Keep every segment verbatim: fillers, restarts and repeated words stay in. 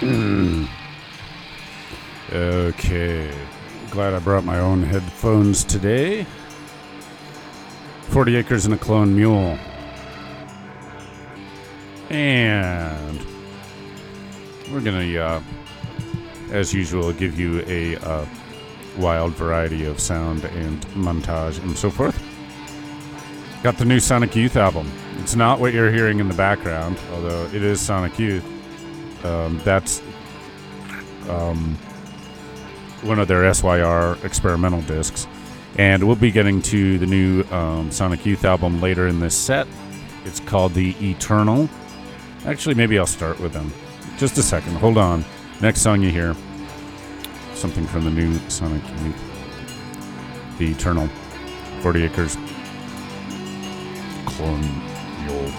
Mm. Okay. Glad I brought my own headphones today. forty acres and a clone mule. And we're going to, uh, as usual, give you a uh, wild variety of sound and montage and so forth. Got the new Sonic Youth album. It's not what you're hearing in the background, although it is Sonic Youth. Um, that's um, one of their S Y R experimental discs. And we'll be getting to the new um, Sonic Youth album later in this set. It's called The Eternal. Actually, maybe I'll start with them. Just a second. Hold on. Next song you hear, something from the new Sonic Youth. The Eternal. forty acres. Clone Mule.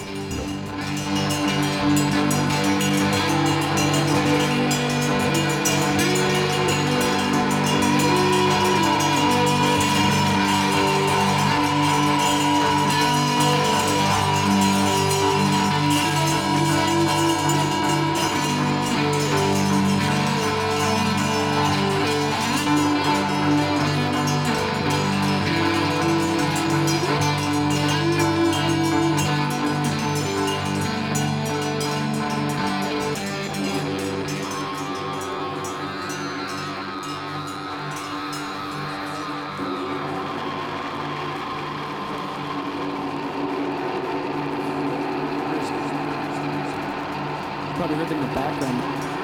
Probably heard them in the background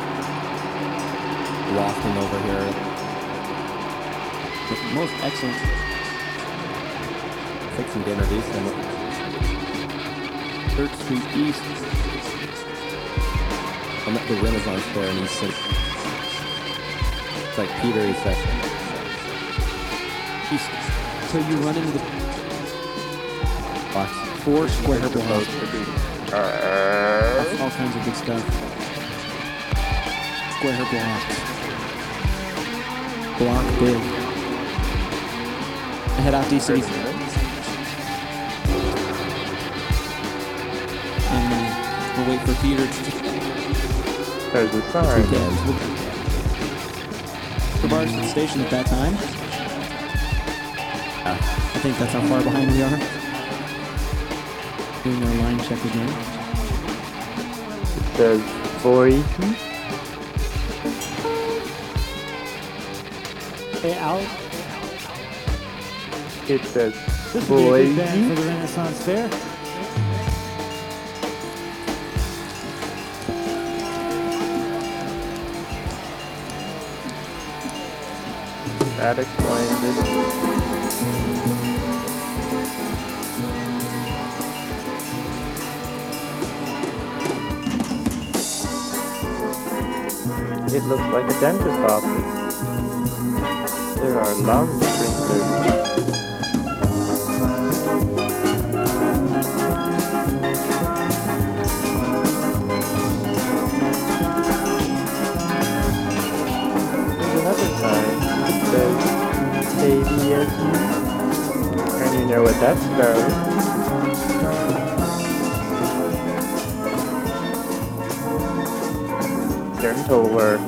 wafting over here. The most excellent. Fixing to introduce them. third Street East. I'm at the Renaissance Fair in East City. It's like Peter, he said. East. So you run into the box. Four square blocks. All kinds of good stuff. Square blocks. Block big. I head out to East City. And uh, we'll wait for Peter to... There's a sign. The bar's at the station at that time. Uh, I think that's how far behind we are. Doing our line check again. Says forty. Hey, Al. It says This would be a good band forty. for the Renaissance Fair. That explains it. It looks like a dentist office. There are lung sprinklers. There's another sign. It says A B S U. And you know what that spells. Dental work.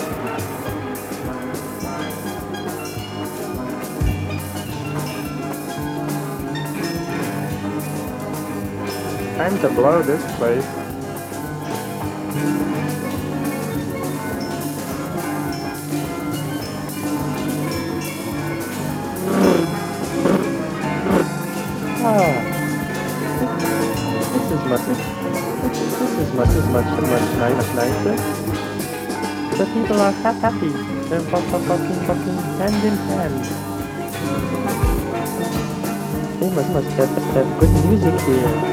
Time to blow this place. Ah, this is much. This is much, is much, much nice, nicer. The people are ha- happy. They're fucking, fucking, fucking hand in hand. They must, must have, have good music here.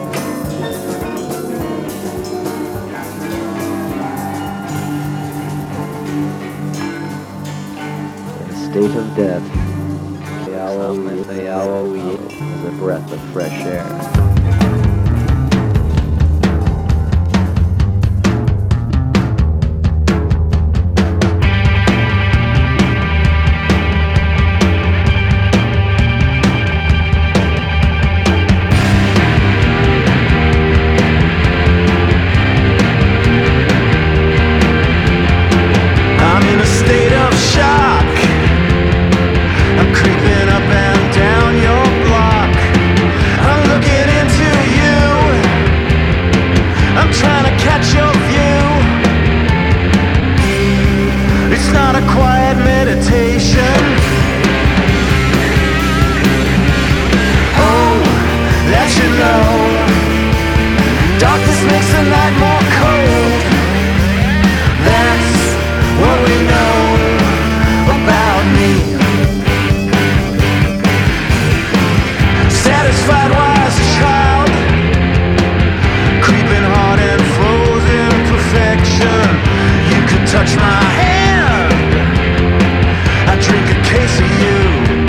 State of death. The owl, the owl is a breath of fresh air. just makes the night more cold. That's what we know about me. Satisfied wise child, creeping hard and frozen perfection. You could touch my hand, I drink a case of you.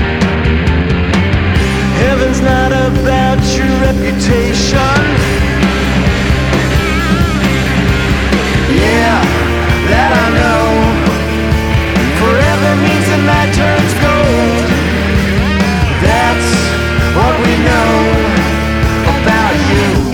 Heaven's not about your reputation. Yeah, that I know. Forever means the night turns gold. That's what we know about you.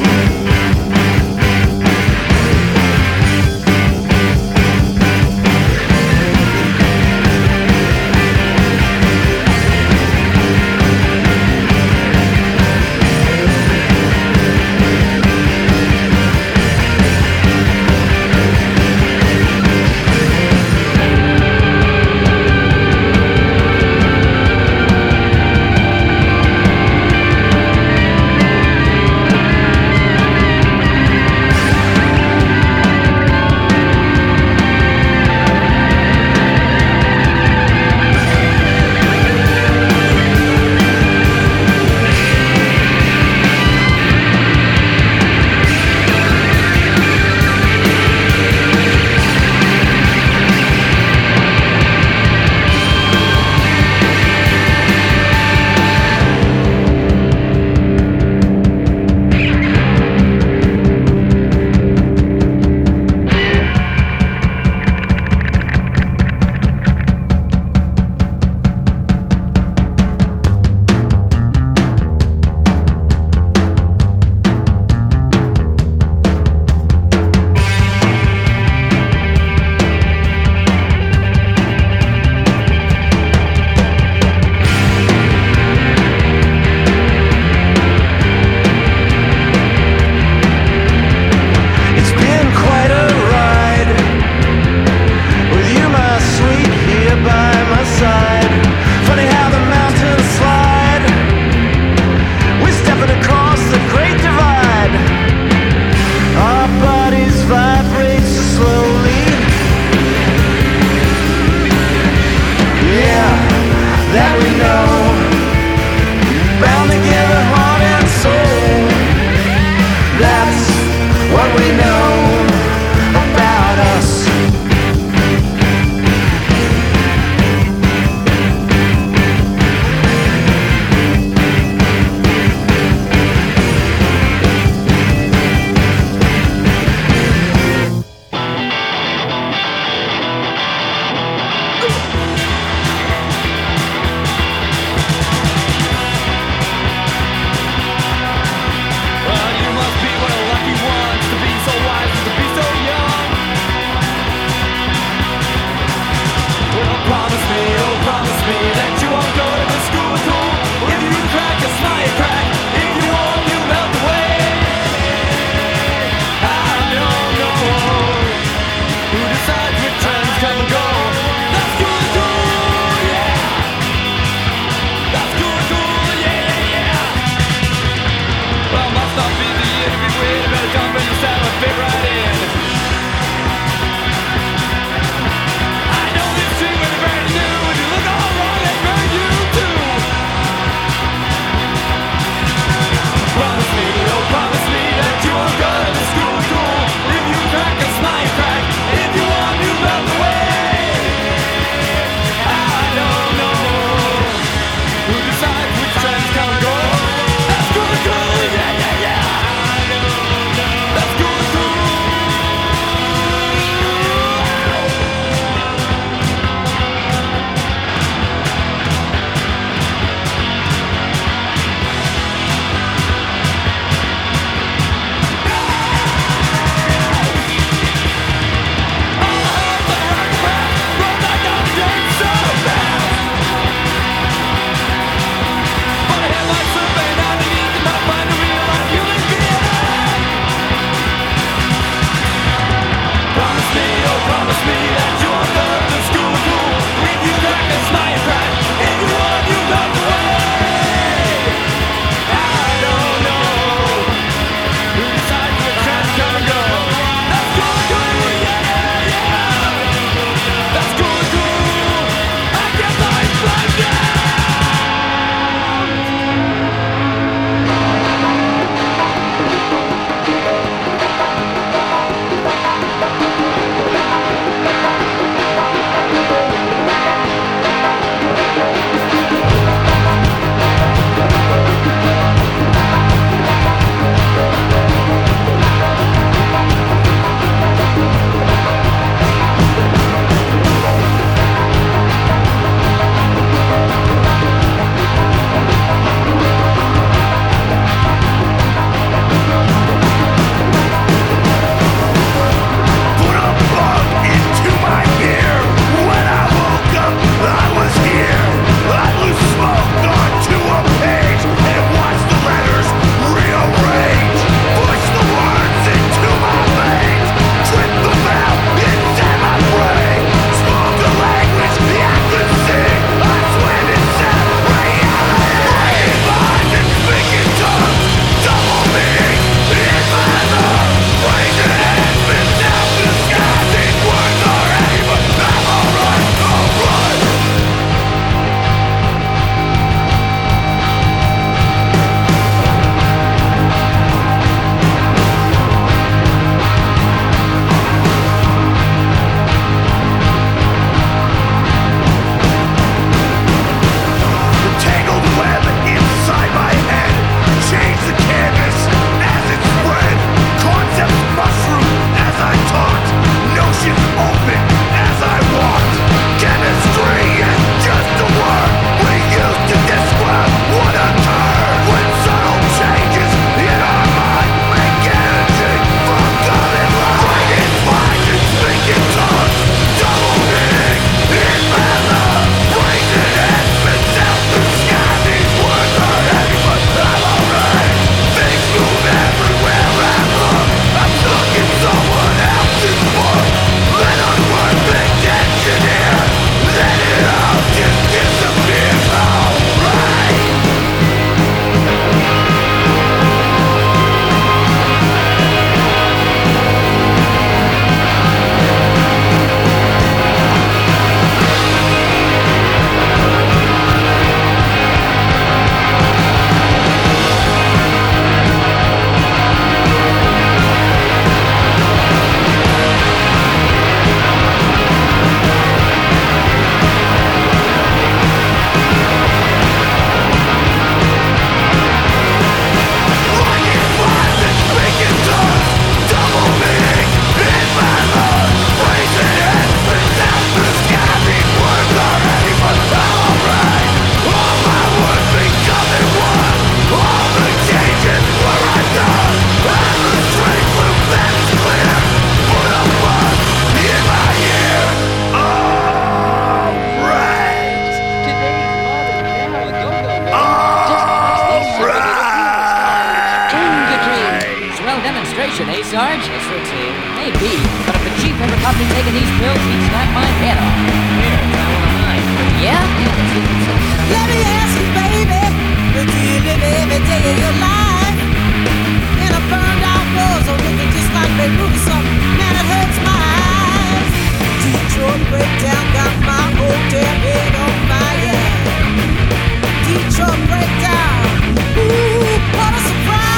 prescription, eh, Sarge? Yes, sir, Chief. Maybe, but if the Chief ever caught me taking these pills, he'd snap my head off. Here, try one of mine. Yeah? Let me ask you, baby, do you live every day of your life in a burned out war zone, looking just like Beirut or something? Man, it hurts my eyes. Detroit breakdown got my whole damn head on fire. Detroit breakdown, ooh, what a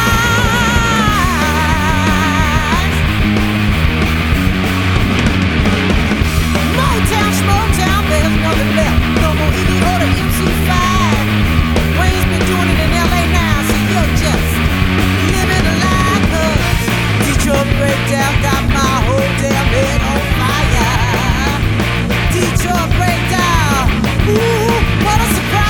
surprise. Motown, Schmotown, there's nothing left. No more E D O to M C five. Wayne's been doing it in L A now, so you're just living a lie, 'cause Detroit breakdown got my whole damn head on fire. Detroit breakdown, ooh, what a surprise.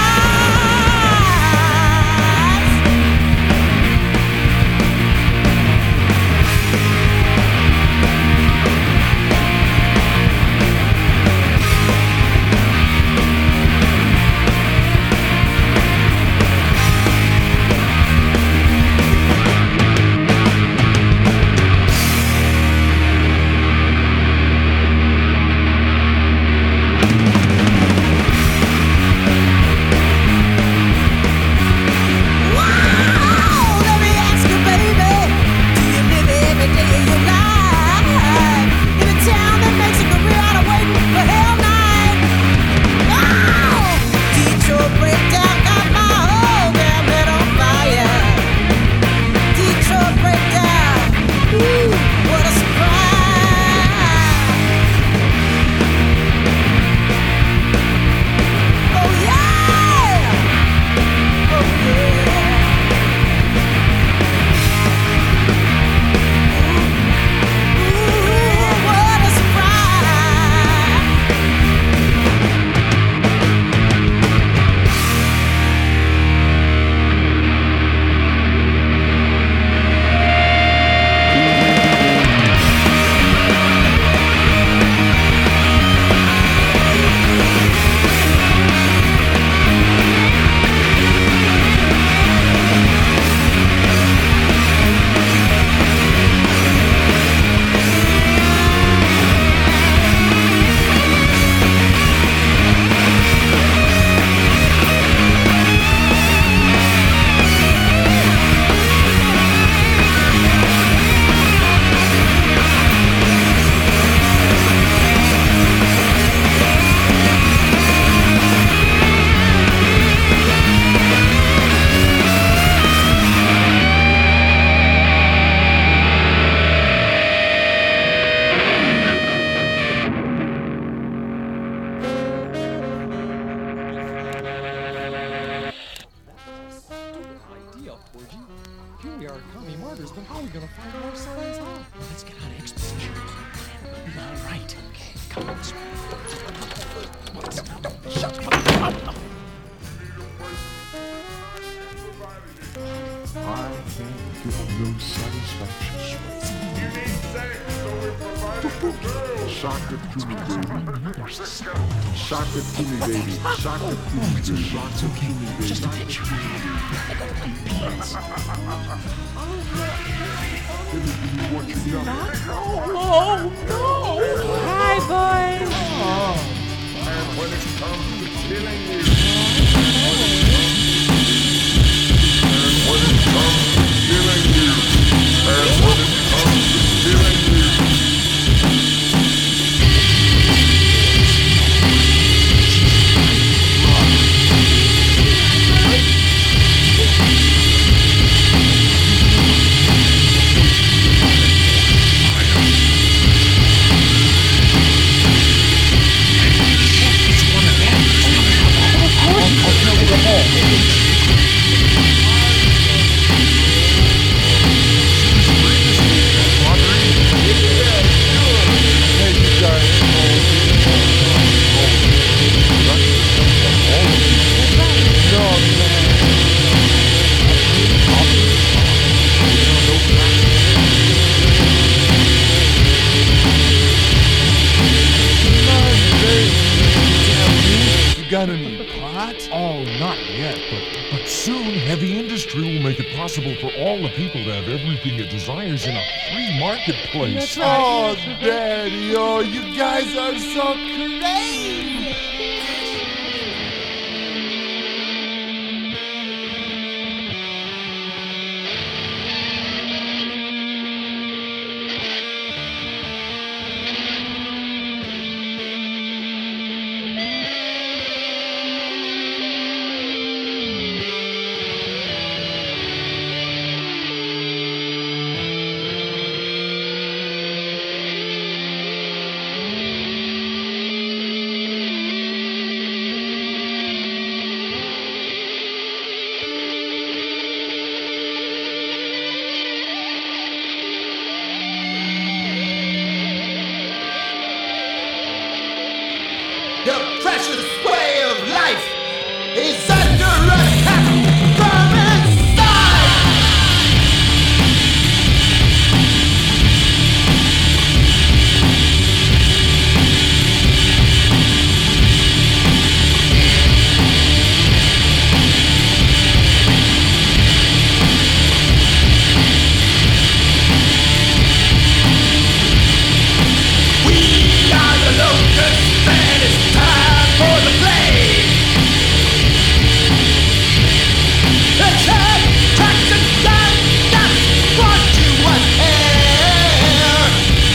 Of Not yet, but, but soon heavy industry will make it possible for all the people to have everything it desires in a free marketplace. Oh, Daddy, oh, you guys are so crazy! The precious way of life is under attack from inside. We are the locusts, and it's time for the play. Attack, tracks and gun, that's what you want here.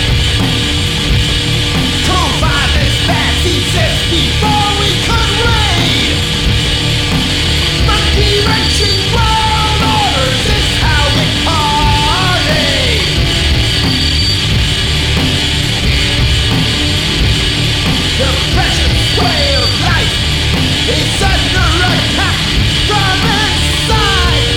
To find this fast, he says, before we could raid. Monkey wrenching world orders is how we party. The precious way of life is under attack from inside.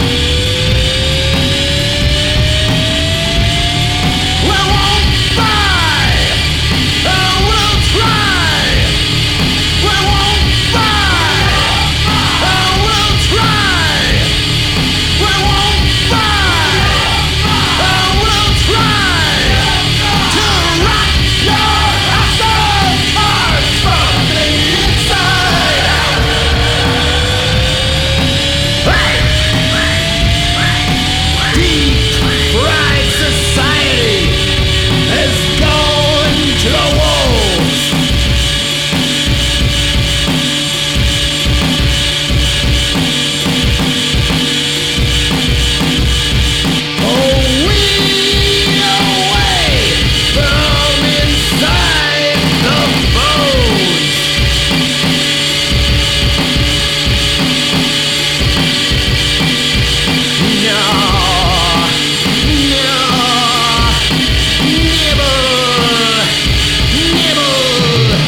We won't buy, or we'll try. We won't buy, or we'll try. We won't buy, or we'll try to rock your hustle cars from the inside out. Deep fried society is going to the wolves. Oh, we away from inside the bones. No, no, nibble, nibble.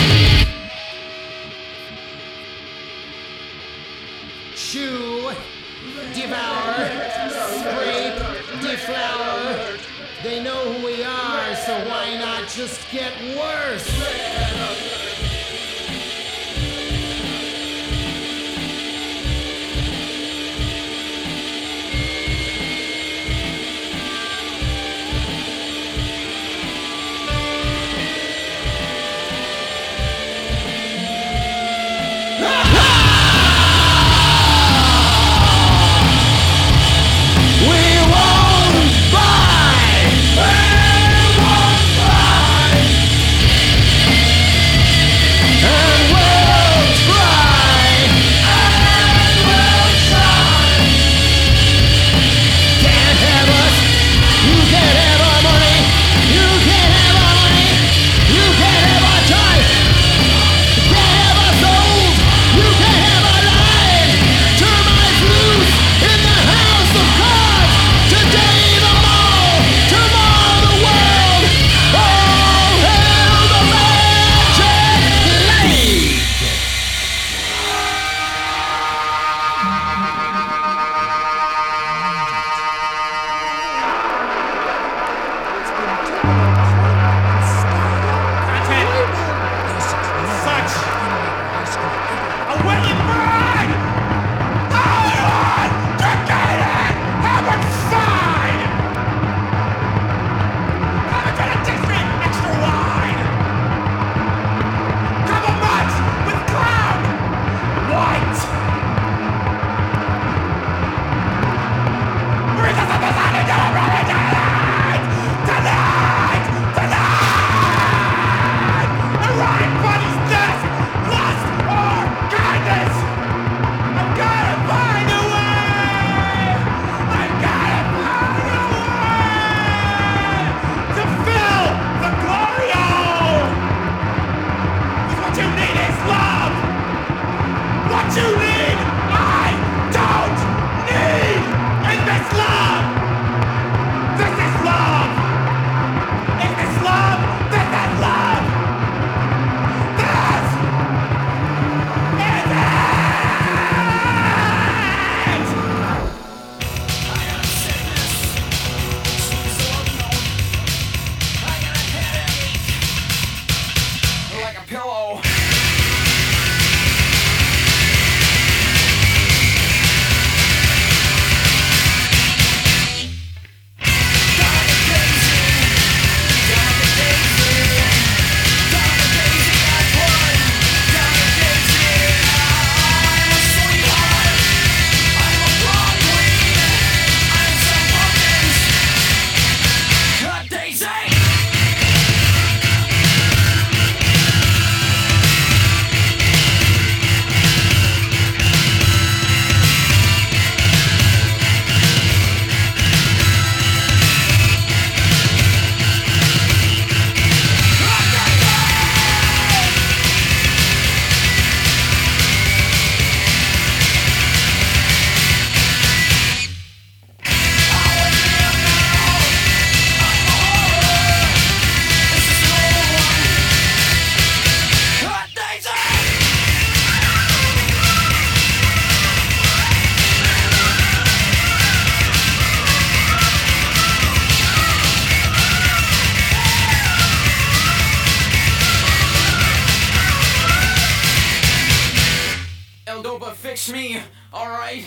Chew, devour, scrape, deflower. They know who we are, so why not just get worse? We won't buy! We won't buy! to fix me, alright?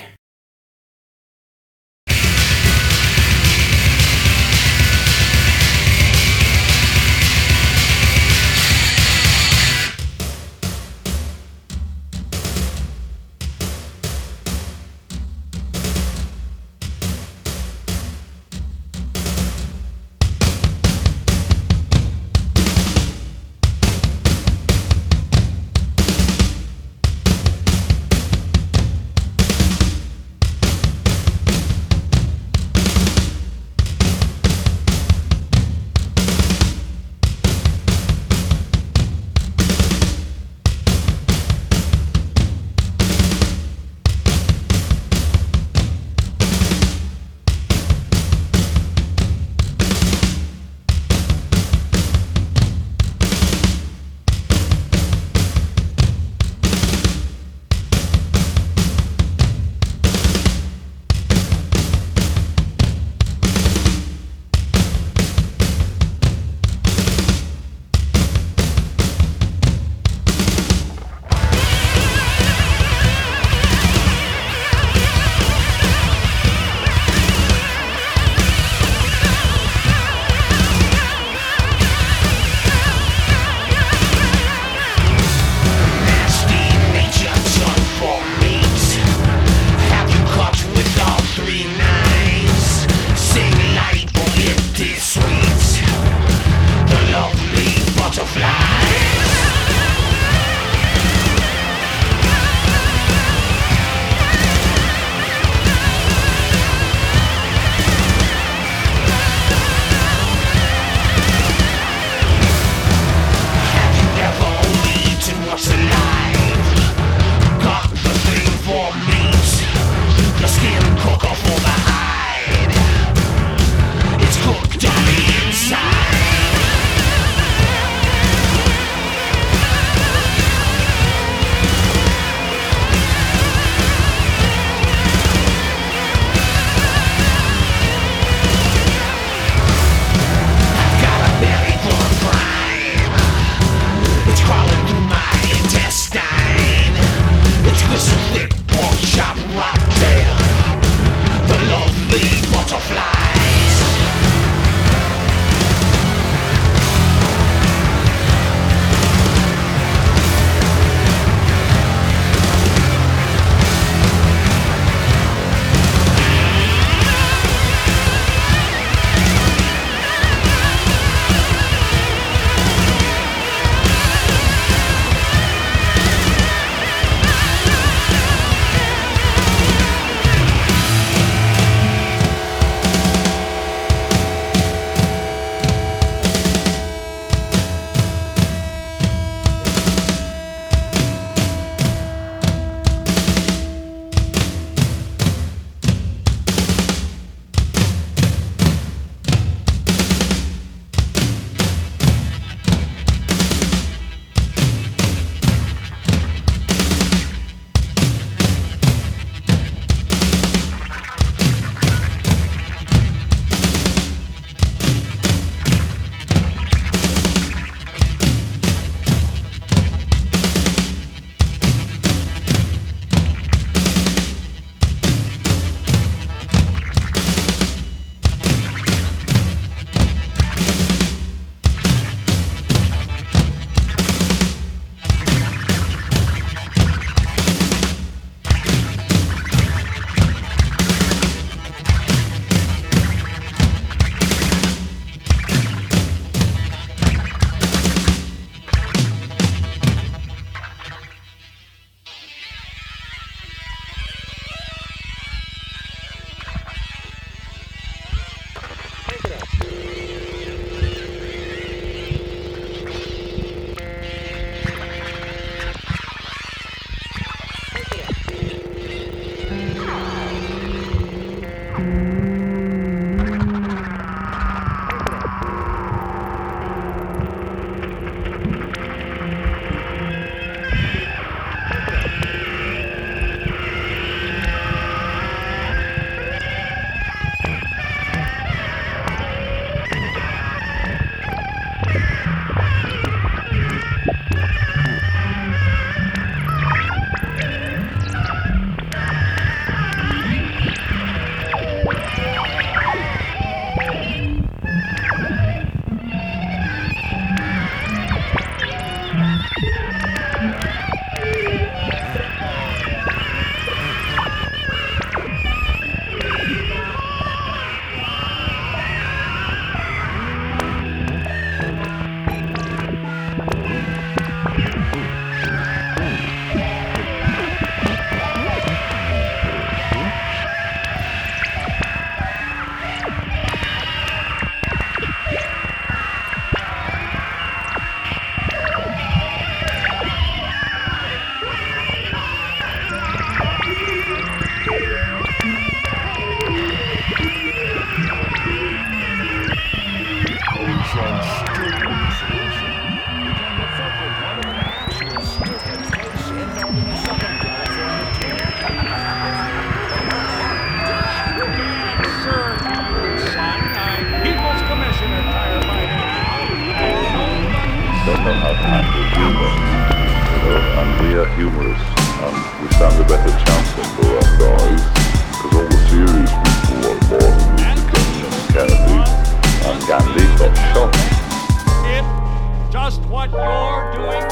know how to handle humor. You know, and we are humorists, and we stand a better chance than those guys, because all the serious people like Martin Luther King and Kennedy and Gandhi got shot. If just what you're doing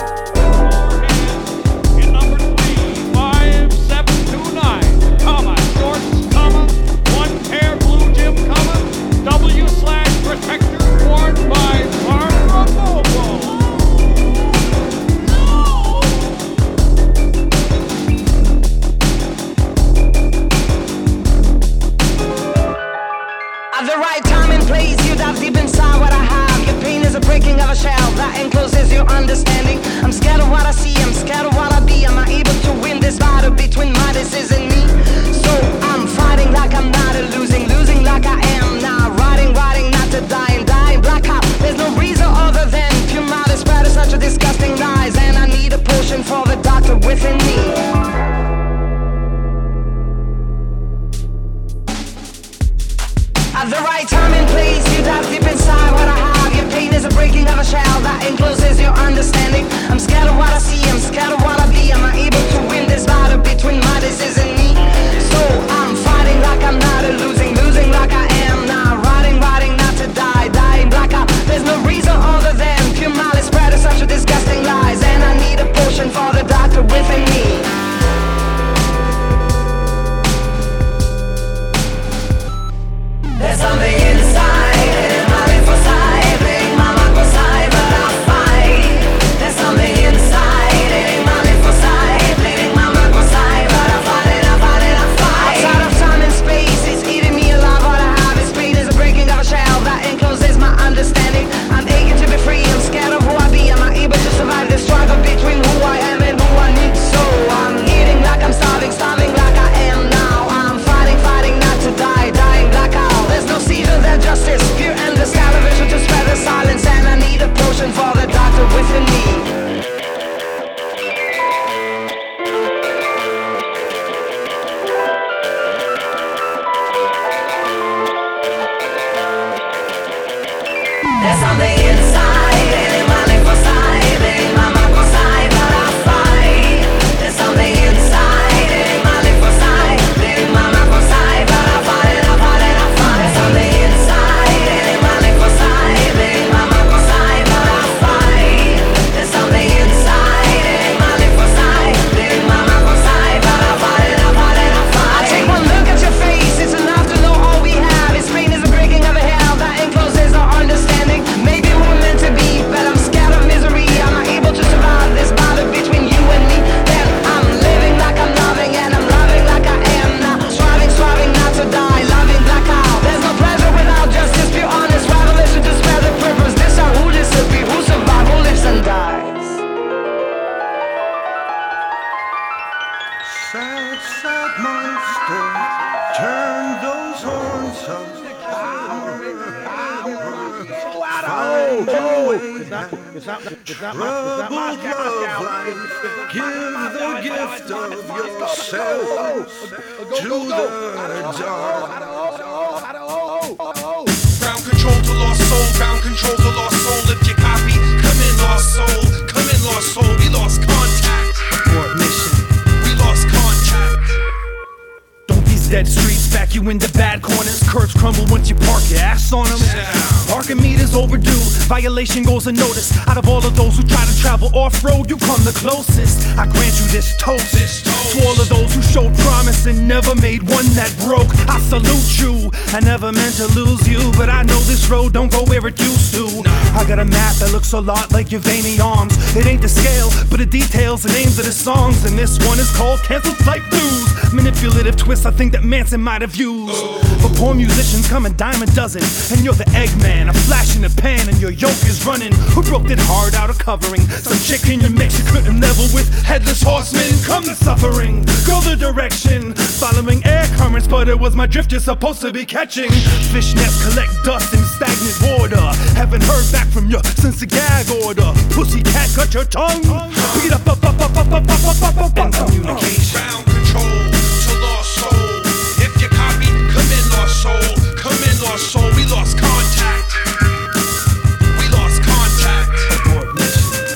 in number three, five, seven, two, nine, comma, shorts, comma, one pair blue Jim, comma, W slash protector worn by Barbara Bobo. At the right time and place, you dive deep inside what I have. Your pain is a breaking of a shell that encloses your understanding. I'm scared of what I see, I'm scared of what I be. Am I able to win this battle between my disease and me? So I'm fighting like I'm not a losing, losing like I am now. Riding, riding not to die and dying blackout. There's no reason other than pure malice spread is such a disgusting lies. And I need a potion for the doctor within me. At the right time and place, you dive deep inside what I have. Your pain is a breaking of a shell that encloses your understanding. I'm scared of what I see, I'm scared of what I be. Am I able to win this battle between my disease and me? So I'm fighting like I'm not a losing, losing like I am now. Riding, riding not to die, dying blackout. There's no reason other than pure malice spread is such a disgusting lies. And I need a potion for the doctor within me. There's something inside, in my lymphocyte, playing my macroside, but I'll fight. There's something inside, in my lymphocyte, playing my macroside, but I'll fight it, I'll fight it, I'll fight. Outside of time and space, it's eating me alive. What I have is pain, is a breaking of a shell that encloses my understanding. I'm aching to be free, I'm scared of who I be. Am I able to survive this struggle between who I am and who I need? So I'm eating like I'm starving, starving like I am now. I'm fighting, fighting not to die, dying like I. There's no seizure, there's justice, pure endless television to spread the silence. And I need a potion for the doctor within me. There's something inside, in my lymphocyte, in my macroside, but I'll fight. There's something inside, in my lymphocyte, in my macroside, but I'll fight it, I'll fight it, I'll fight. There's something inside, in my lymphocyte, in my macroside, but I'll fight. There's something inside, in my lymphocyte, in my macroside, but I'll fight it, I'll fight it, I'll fight. I take one look at your face, it's enough to know all we have. Its pain is a breaking of a hell that encloses our understanding. Maybe we're meant to be, but I'm scared of misery. Am I able to survive this battle between you and me? Then I'm living like I'm loving, and I'm loving like I am now. Striving, striving not to die, loving black out. There's no pleasure without justice, pure honest revelation to spare the purpose. This are who this will be, who survive, who lives and dies. Sad, sad monster, turn those horns up. Find your way back. Troubled love life, give the gift of yourself to the dark. Ground control to lost soul, ground control to lost soul. If you copy, come in, lost soul, come in, lost soul. We lost contact. Abort mission. We lost contact. Don't these dead streets back you into bad corners? Curves crumble once you park your ass on them. Parking meters overdue, violation goes unnoticed. Out of all of those who try to travel off-road, you come the closest. I grant you this toast, this toast. To all of those who showed promise and never made one that broke. I salute you, I never meant to lose you, but I know this road don't go where it used to. I got a map that looks a lot like your veiny arms. It ain't the scale, but it details the names of the songs. And this one is called Canceled Flight Blues. Manipulative twist I think that Manson might have used. But poor musicians come a dime a dozen, and you're the Eggman, a flash in the pan, and your yoke is running. Who broke that hard out of covering? Some chick in your mix you couldn't level with. Headless horsemen, come the suffering. Go the direction, following air currents, but it was my drift you're supposed to be catching. Fish nets collect dust in stagnant water. Haven't heard back from you since the gag order. Pussycat, cut your tongue. Beat up, up, up, up, up, up, up, up, up, up, communication. Ground control to lost soul. If you copy, come in, lost soul. Come in, lost soul. We lost contact. We lost contact. Abort mission.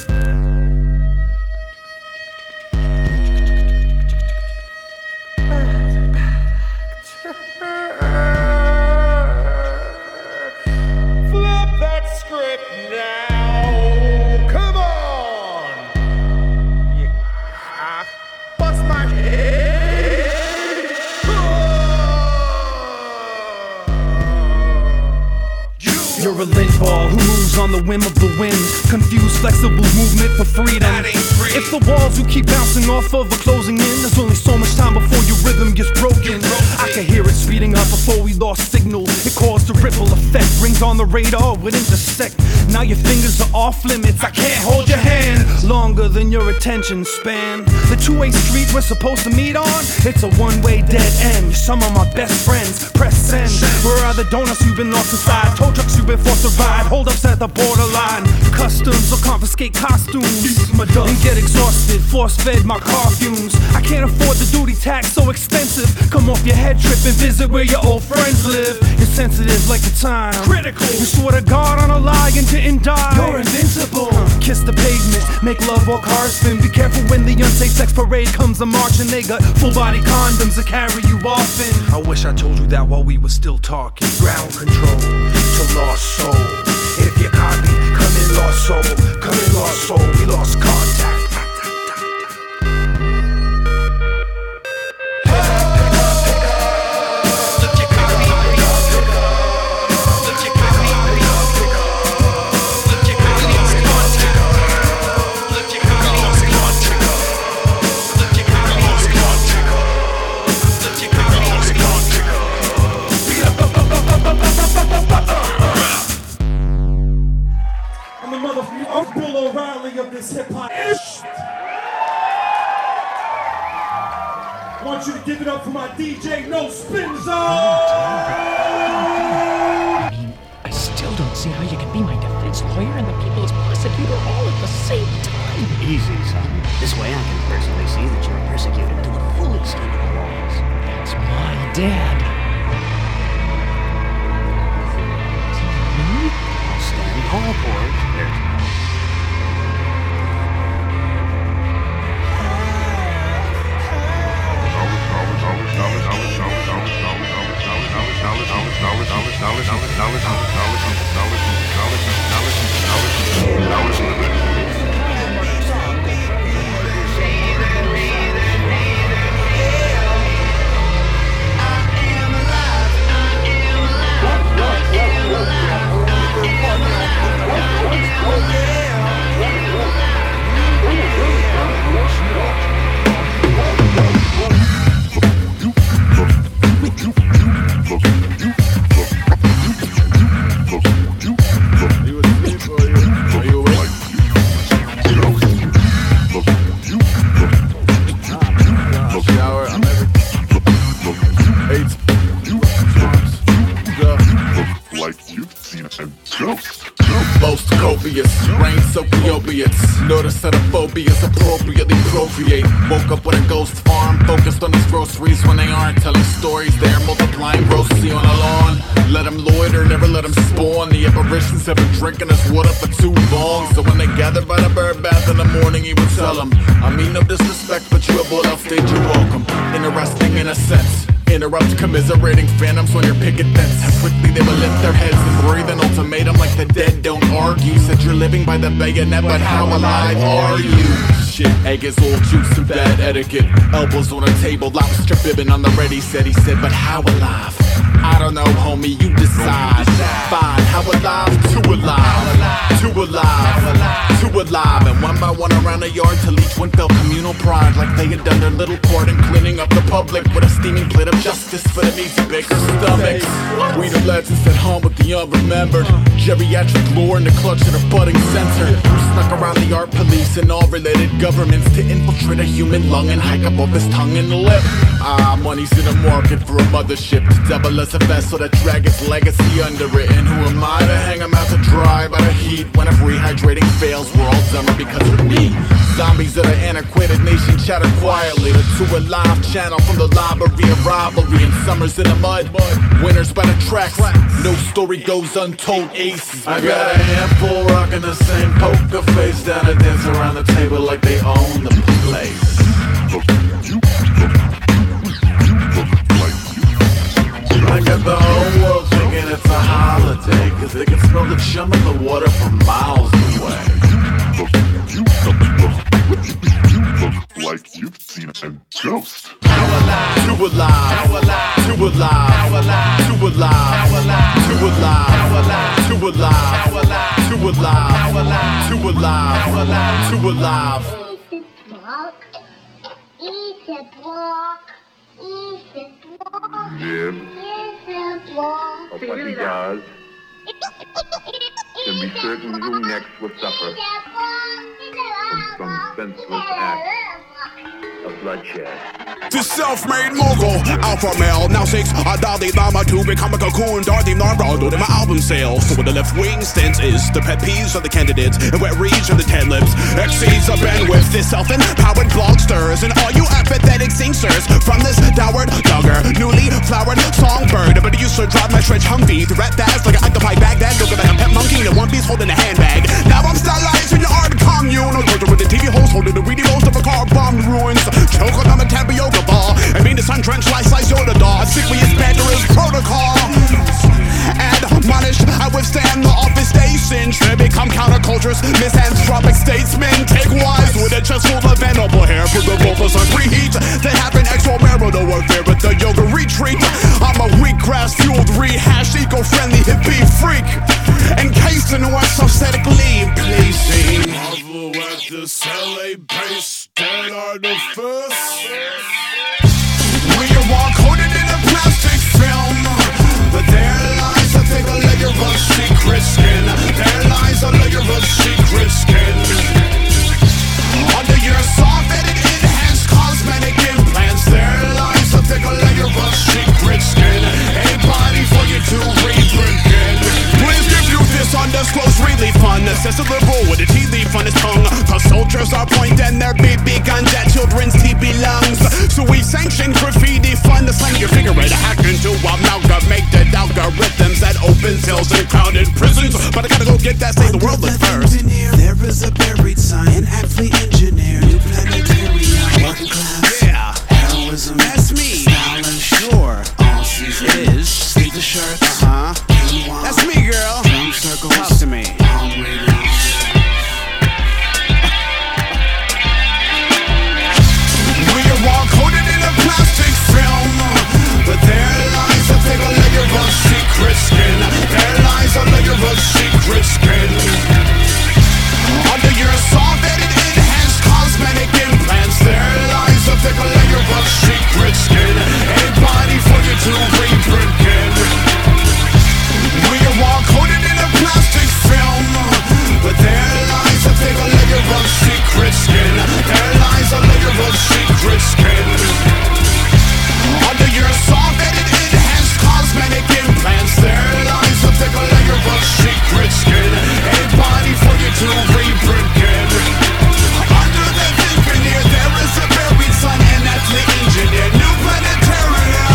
Flip that script now. Come on. Yeah. Bust my head. You're a lint ball who moves on the whim of the wind. Confused, flexible movement for freedom. If the walls you keep bouncing off of are closing in, there's only so much time before your rhythm gets broken. I could hear it speeding up before we lost signal. It caused a ripple effect, rings on the radar would intersect. Now your fingers are off limits, I can't hold your hand longer than your attention span. The two-way street we're supposed to meet on, it's a one-way dead end. You're some of my best friends, press send. Where are the donuts you've been lost inside? Tow trucks you've been forced to ride, hold ups at the borderline. Customs will confiscate costumes and get exhausted, force-fed my car fumes. I can't afford the duty tax, so expensive. Come off your head trip and visit where your old friends live. You're sensitive like the time, critical. You swore to God on a lie and didn't die. You're invincible. Kiss the pavement, make love while cars spin. Be careful when the unsafe sex parade comes a march and they got full-body condoms to carry you off in. I wish I told you that while we were still talking. Ground control to lost soul. If you copy, come in lost soul. Come in lost soul, we lost contact. Of this hip-hop ish. I want you to give it up for my D J No Spin Zone. I mean, I still don't see how you can be my defense lawyer and the people's prosecutor all at the same time. Easy, son. This way I can personally see that you're persecuted to the full extent of the laws. That's my dad. I'll stand tall for it. There's most copious, rain soaking opiates. Notice that a phobia's appropriately procreate. Woke up with a ghost farm, focused on his groceries. When they aren't telling stories, they're multiplying grossly on a lawn. Let them loiter, never let them spawn. The apparitions have been drinking this water for too long. So when they gather by the bird bath in the morning, he would tell them, I mean no disrespect, but you have all outstayed your welcome. Interesting in a sense. Interrupt commiserating phantoms on your picket fence. How quickly they will lift their heads and breathe an ultimatum like the dead don't argue. Said you're living by the bayonet, but how alive are you? Shit, egg is all juice and bad etiquette. Elbows on a table, lobster bibbing on the ready set. He said, but how alive? I don't know, homie, you decide. Fine, how alive? Too alive. Too alive. Too alive. And one by one around the yard till each one felt communal pride, like they had done their little part in cleaning up the public with a steaming plate of justice for the meat baker's stomachs. We the legends at home with the unremembered. Geriatric lore in the clutch of the budding censor, who snuck around the art police and all related governments to infiltrate a human lung and hike up off his tongue and lip. Ah, money's in the market for a mothership to double as a vessel that drag its legacy under it. And who am I to hang him out to dry by the heat? When if rehydrating fails, we're all dumber because of me. Zombies of the antiquated nation chatter quietly. The Two Alive channel from the library of rivalry. And summers in the mud, winners by the tracks. No story goes untold, aces. I got a handful rocking the same poker face, down to dance around the table like they own the place. They can smell the chum in the water from miles away. You look, you look like you've seen a ghost. Too alive, too alive, too alive, too alive, too alive, too alive, too alive, too alive, too alive, too alive. Eat the block, eat the block, Jib, eat the block. of what he does, can be certain who next will suffer from some senseless act of bloodshed. This self-made mogul, alpha male, now seeks a Dalai Lama to become a cocoon. Dorothy Nardo to my album sales. So what the left wing stance is, the pet peeves of the candidates, and wet reads of the ten lips exceeds the bandwidth. This self-empowered blogsters and all you apathetic singsters from this downward dogger, newly flowered songbird. But used to drive my stretch Humvee through rat fast like an octopi Baghdad, looking like a pet monkey in a one piece holding a handbag. Now I'm stylized in the art commune, torture with the T V host holding the weedy most of a car bomb ruins. Choking on the tapioca ball, I mean the sun drenched life size Yoda doll. Sickliest banter is protocol. Admonished, I withstand the office stations. They become countercultures, misanthropic statesmen. Take wise with a chest full of venerable hair. Put the vocals on preheat. They have an extramarital warfare at the yoga retreat. I'm a wheatgrass fueled rehash, eco-friendly hippie freak, encased in what's aesthetically pleasing. Marvel at this L A base, dead artifice. We are all coated in a plastic film, but there lies a thick layer of secret skin. There lies a layer of secret skin. Under your soft-edit enhanced cosmetic implants, there lies a thick layer of secret skin. A body for you to reprint in. Please refuse this undisclosed really fun. Says a liberal with a tea leaf on his tongue. Cause soldiers are pointing their B B guns at children's T B lungs. So we sanction graffiti fun to slang your finger at a hack into amalgamated algorithms that open cells and crowded prisons. But I gotta go get that, save the world at first. There is a buried sign, aptly engineered, new planetarium, working class. Yeah, heroism. That's me. Stylish, sure. All season It is. Sleeve the shirts. Uh huh. That's me, girl. Drum circles. Talk to me. Palm readers. We are all coated in a plastic film, but there lies a thick layer of secret skin. There lies a layer of secret skin. Under your soft-edit enhanced cosmetic implants, there lies a thick layer of secret skin. A body for you to reprint in. We are all coated in a plastic film, but there lies a thick layer of secret skin. There lies a layer of secret skin. Under your soft-edit enhanced cosmetic implants, there lies a thick layer of secret skin. A body for you to reprint in. Under the thin veneer, there is a buried sun and aptly engineered new planetarium.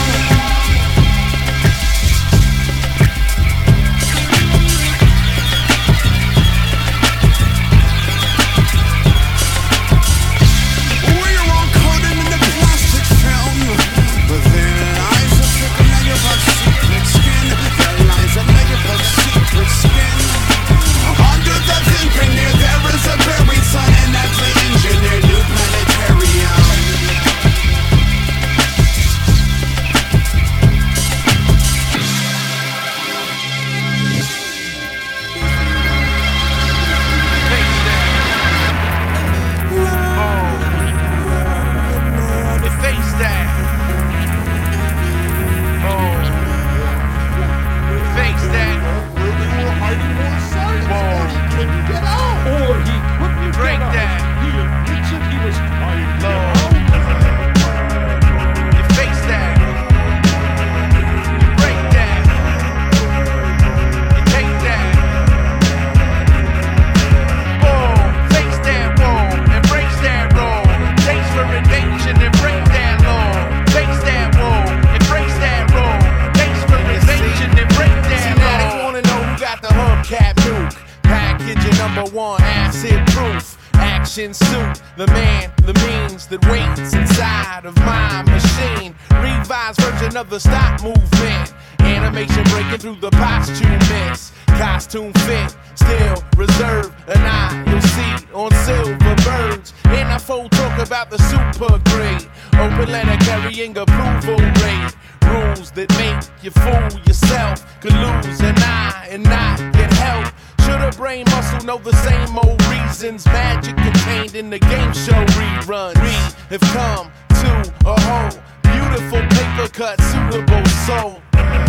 We're all coated in the plastic film, but there lies a thick layer of secret skin. There lies a layer of secret skin. Under the thin veneer, there is a buried sun and aptly engineered new planetarium. Face that. Oh. Face that. Whoa. Get out! Or he couldn't Break get that. out. He admits it, he was trying to get Low. out. You face that. You break that. You take that. Whoa. Face that. Whoa. Embrace that. Roll. Thanks for invasion and break that low. Face that. Whoa. Embrace that. Roll. Thanks for invasion and break that low. Now they wanna know who got the hubcap nuke. Packaging number one, acid proof. Action suit, the man, the means that waits inside of my machine. Revised version of the stop movement. And animation breaking through the costume mist. Costume fit, still reserve an eye you'll see on silver birds. In a full talk about the super great open letter carrying approval rate. Rules that make you fool yourself, could lose an eye and not get help. Should a brain muscle know the same old reasons? Magic contained in the game show reruns. We have come to a whole beautiful paper cut, suitable soul.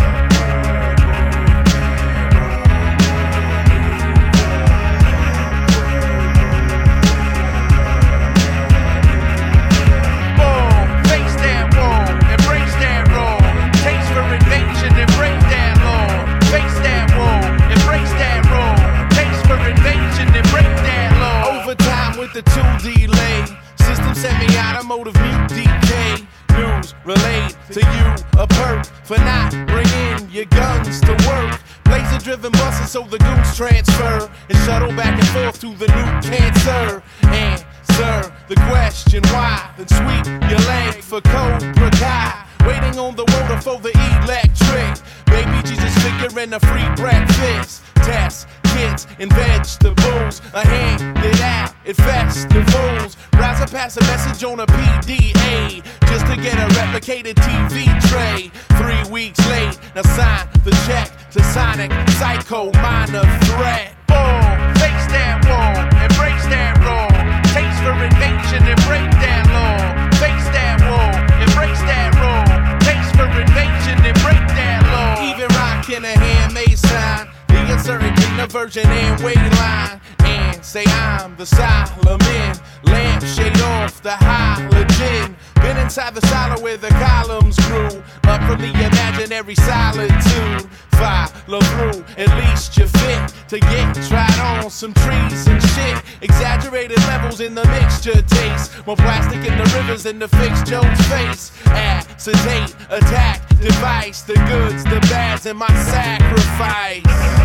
The two delay system semi-automotive mute D K news relayed to you a perk for not bringing your guns to work. Laser driven buses so the goons transfer and shuttle back and forth to the new cancer. Answer the question why, then sweep your leg for Cobra Kai. Waiting on the water for the electric baby Jesus figure and a free breakfast. Test kits and vegetables are handed out at festivals. Browser pass a message on a P D A just to get a replicated T V tray. Three weeks late, now sign the check to Sonic Psycho, minor threat. Boom, face that wall, embrace that roll. Taste for invasion and break that law. Face that wall, embrace that roll. Taste for invasion and break that law. Even rockin' a handmade sign. Certain the version and wait line and say I'm the Solomon. Lamp shade off the halogen. Been inside the silo where the columns grew up from the imaginary solitude. Follow through, at least you're fit to get tried on some trees and shit. Exaggerated levels in the mixture taste. More plastic in the rivers than to fix Joe's face. Acetate, attack, device. The goods, the bads, and my sacrifice.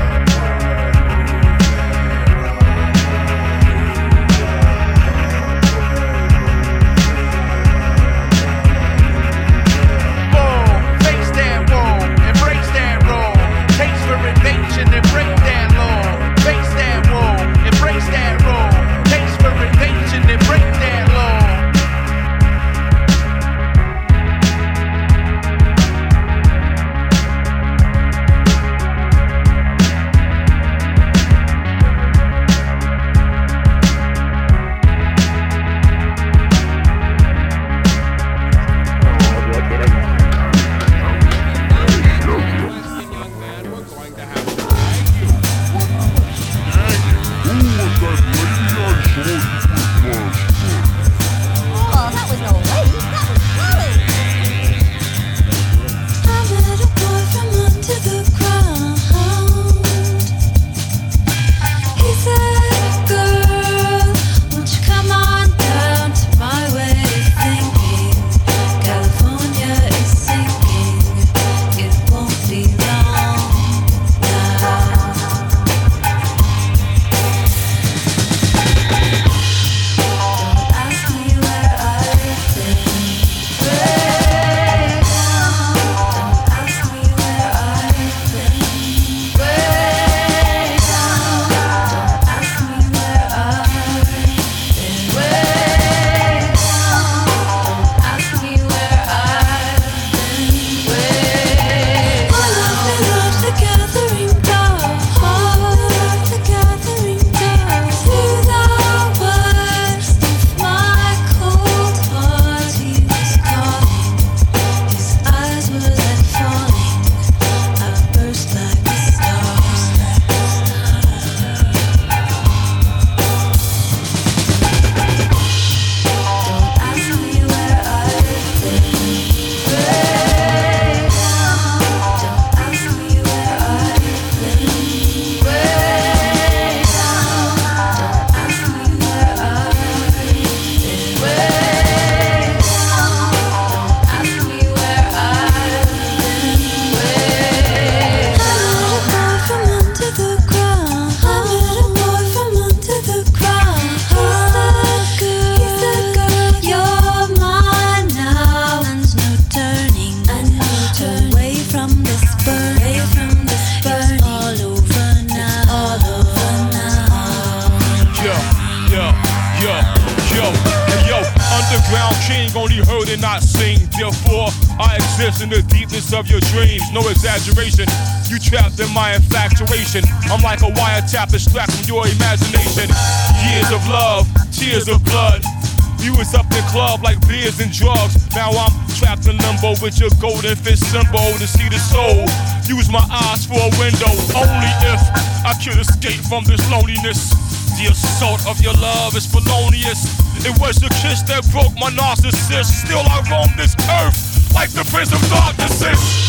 And break that law, face that wall, embrace that roll. Takes for invasion and break that law. Away from this burn. king, only heard and not seen. Therefore, I exist in the deepness of your dreams. No exaggeration, you trapped in my infatuation. I'm like a wiretap extract from your imagination. Years of love, tears of blood. You was up in club like beers and drugs. Now I'm trapped in limbo with your golden fist symbol to see the soul. Use my eyes for a window, only if I could escape from this loneliness. The assault of your love is felonious. It was the kiss that broke my narcissist. Still I roam this earth like the Prince of Darkness.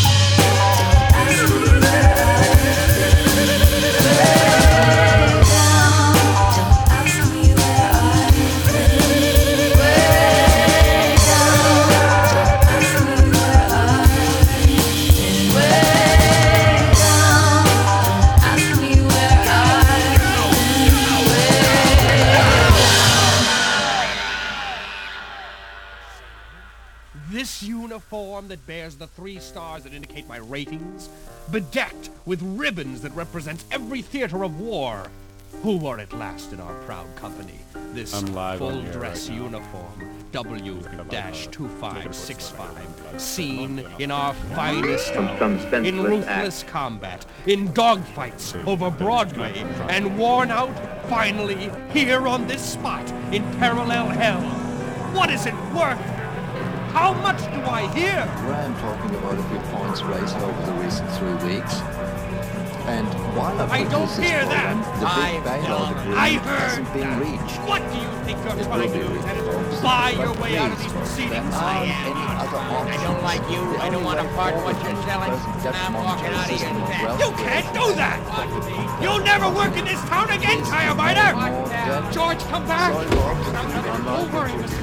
This uniform that bears the three stars that indicate my ratings, bedecked with ribbons that represents every theater of war. Who wore it last in our proud company? This full-dress right uniform, W two five six five, seen in our finest hour, in ruthless act. combat, in dogfights over Broadway, and worn out, finally, here on this spot, in parallel hell. What is it worth? How much do I hear? Graham talking about a few points raised over the recent three weeks. And while I, I don't hear program, that. the I big bailout agreement I heard hasn't been that. reached. What do you think you're It trying will to be do? reached. Buy your But way out of please, these proceedings? there I aren't am. any other options. I don't like you. I don't want a part of what you're selling. And I'm walking out of here. You can't do that! You'll never work in this town again, tire miner! George, come back! Don't worry, Mister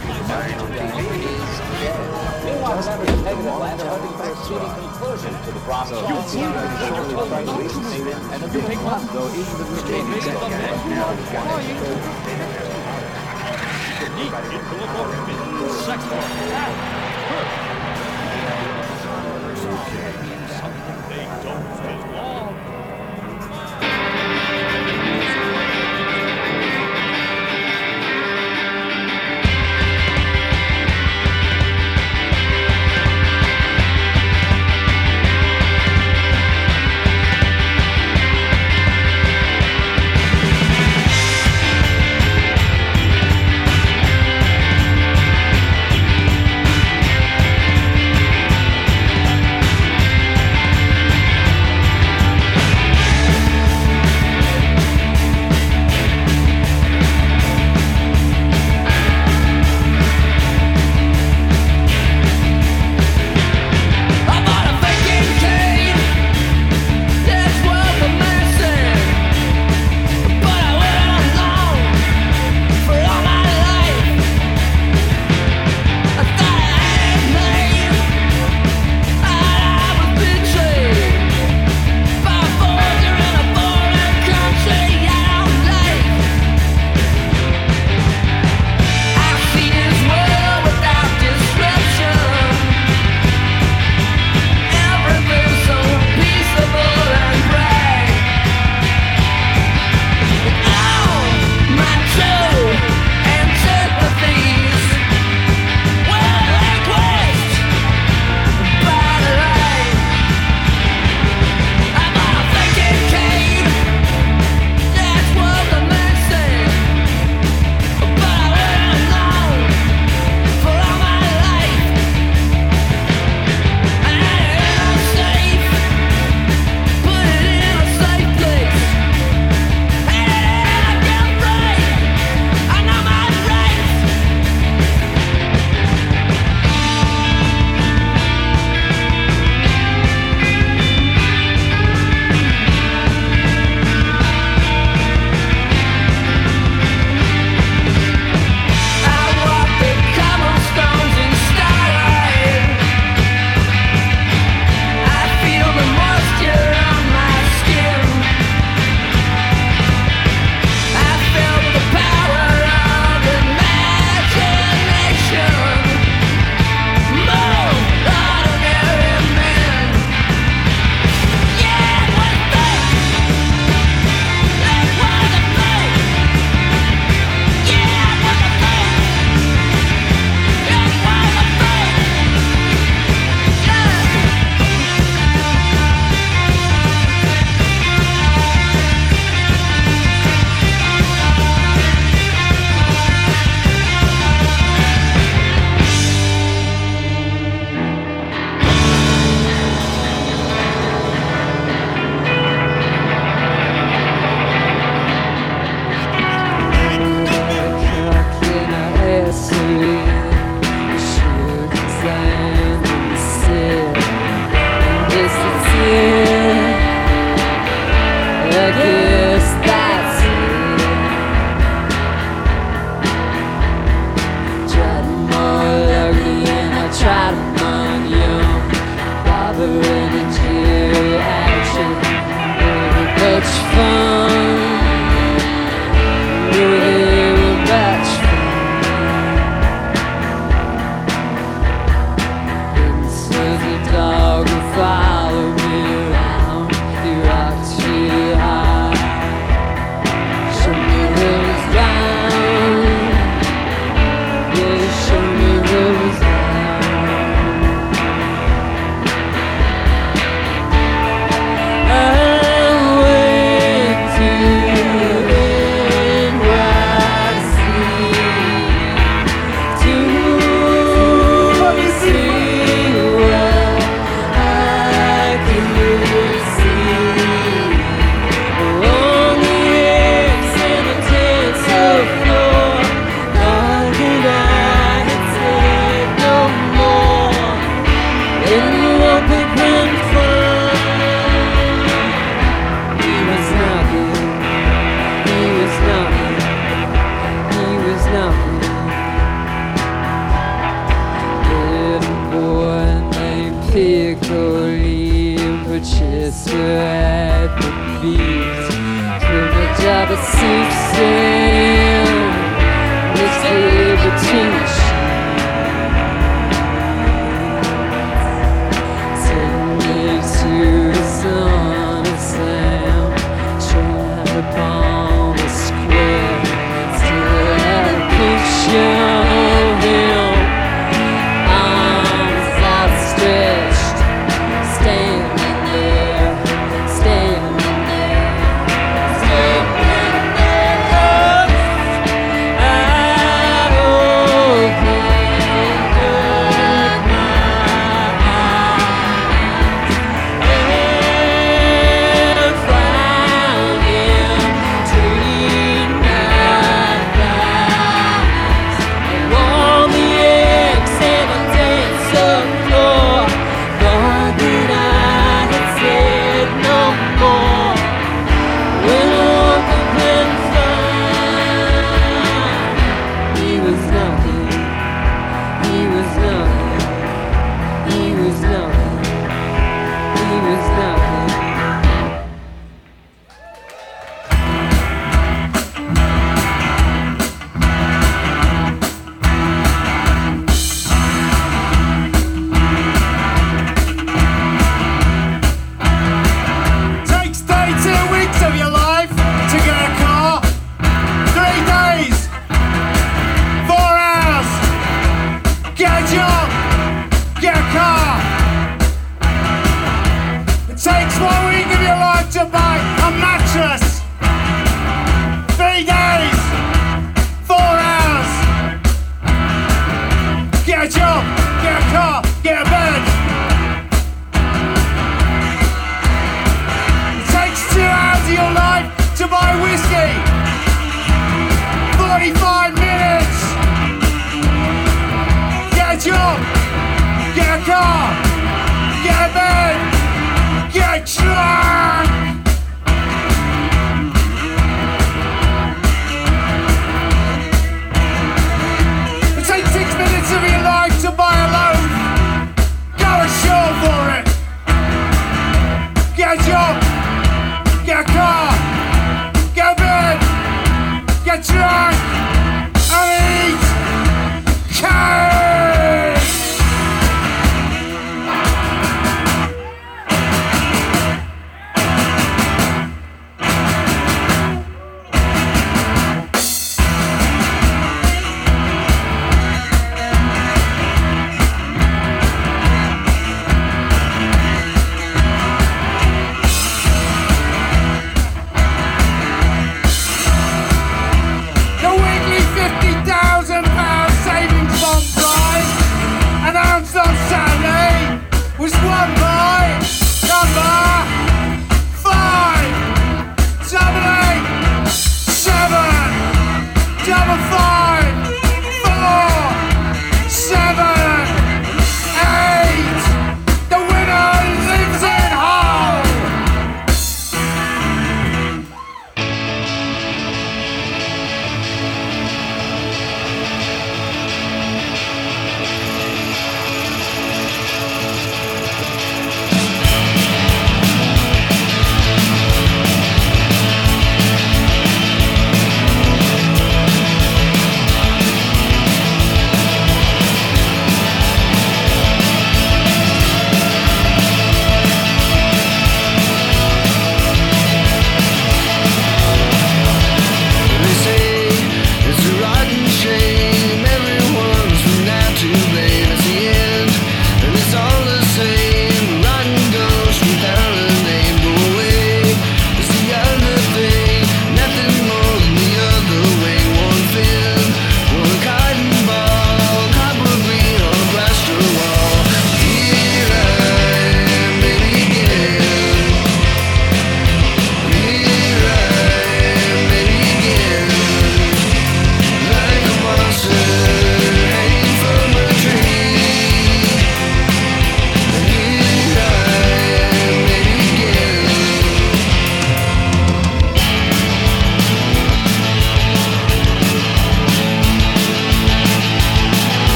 Meanwhile, the members of Negative Land are hoping for a speedy conclusion to the process. You seem to be shortly reinstated and a big month, though even the retaining Something they don't belong. guess that's it. Tried more ugly and I tried them young. Bobber and a Jerry action. Much fun. They were much fun. And so the dog would follow me around the rock tree high. Show me who's down. Yeah, show me who's at the beach, from the job at six a.m. Let's live between the sheets. Send me to the sun and Sam, trying to bomb a square. Still had a picture of him, arms outstretched, standing. Oh,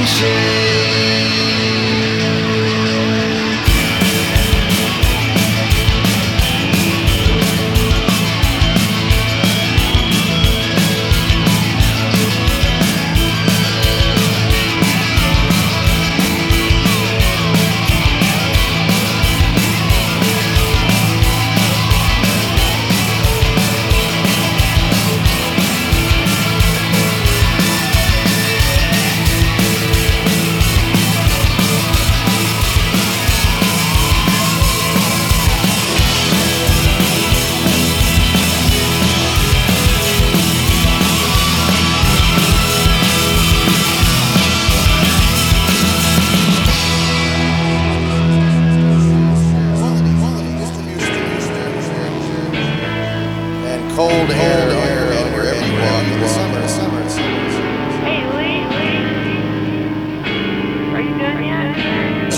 Cold air, air, air, wherever you walk in the summer, summer, summer. Hey, Lee, Lee. Are you done yet?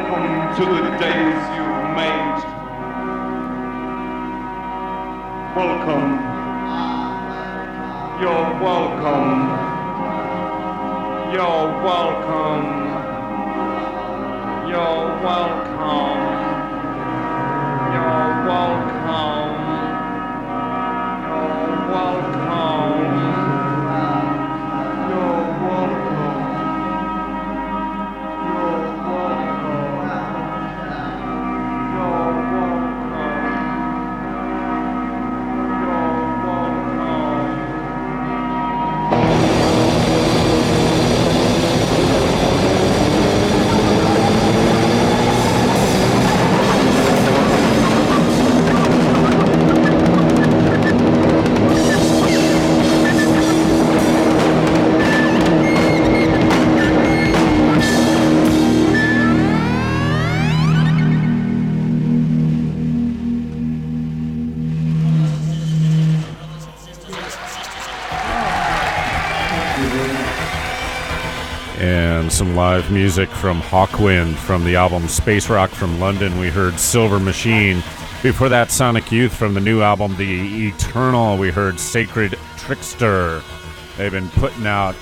welcome to the days you made. Welcome. You're welcome. You're welcome. You're welcome. You're welcome. You're welcome. You're welcome. And some live music from Hawkwind from the album Space Rock from London. We heard Silver Machine. Before that, Sonic Youth from the new album The Eternal. We heard Sacred Trickster. They've been putting out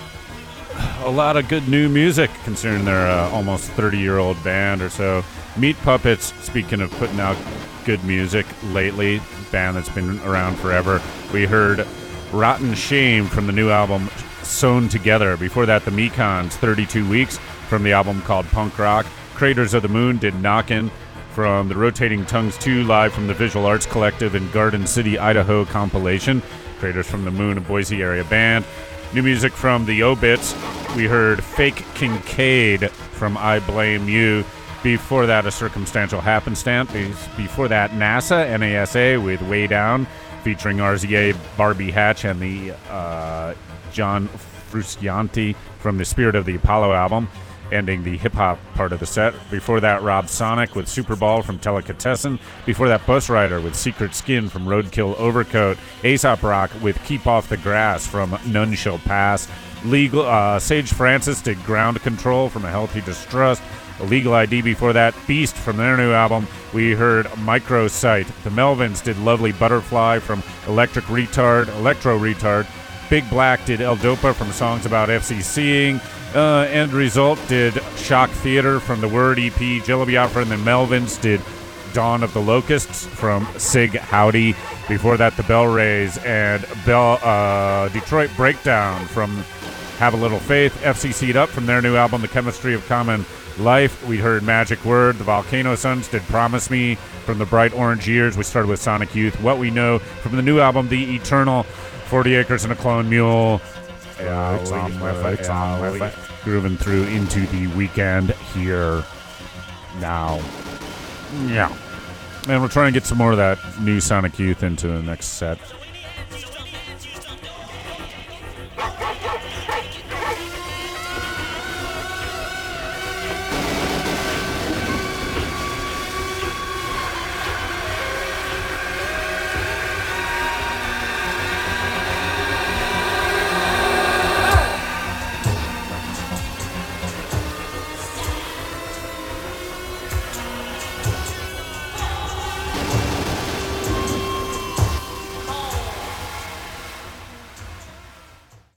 a lot of good new music considering they're uh, almost thirty-year-old band or so. Meat Puppets, speaking of putting out good music lately, band that's been around forever. We heard Rotten Shame from the new album Sewn Together. Before that, the Mekons, thirty-two Weeks from the album called Punk Rock. Craters of the Moon did Knockin' from the Rotating Tongues two, live from the Visual Arts Collective and Garden City, Idaho compilation. Craters from the Moon, a Boise area band. New music from the Obits. We heard Fake Kincaid from I Blame You. Before that, A Circumstantial Happenstance. Before that, NASA, N A S A with Way Down, featuring R Z A, Barbie Hatch, and the uh, John Frusciante from the Spirit of the Apollo album, ending the hip-hop part of the set. Before that, Rob Sonic with Super Ball from Delicatessen. Before that, Bus Rider with Secret Skin from Roadkill Overcoat. Aesop Rock with Keep Off the Grass from None Shall Pass. Legal uh, Sage Francis did Ground Control from A Healthy Distrust. Illegal I D before that, Beast from their new album. We heard Microsite. The Melvins did Lovely Butterfly from Electric Retard, Electro Retard. Big Black did El Dopa from Songs About FCCing. Uh, End Result did Shock Theater from the Word E P. Jello Biafra and the Melvins did Dawn of the Locusts from Sig Howdy. Before that, the Bell Rays and Bell, uh, Detroit Breakdown from Have a Little Faith. F C C'd Up from their new album, The Chemistry of Common Life. We heard Magic Word. The Volcano Suns did Promise Me from the Bright Orange Years. We started with Sonic Youth. What We Know from the new album, The Eternal. forty Acres and a Clone Mule. Yeah, it's on, it's on, grooving through into the weekend here now. Yeah. And we'll try and get some more of that new Sonic Youth into the next set.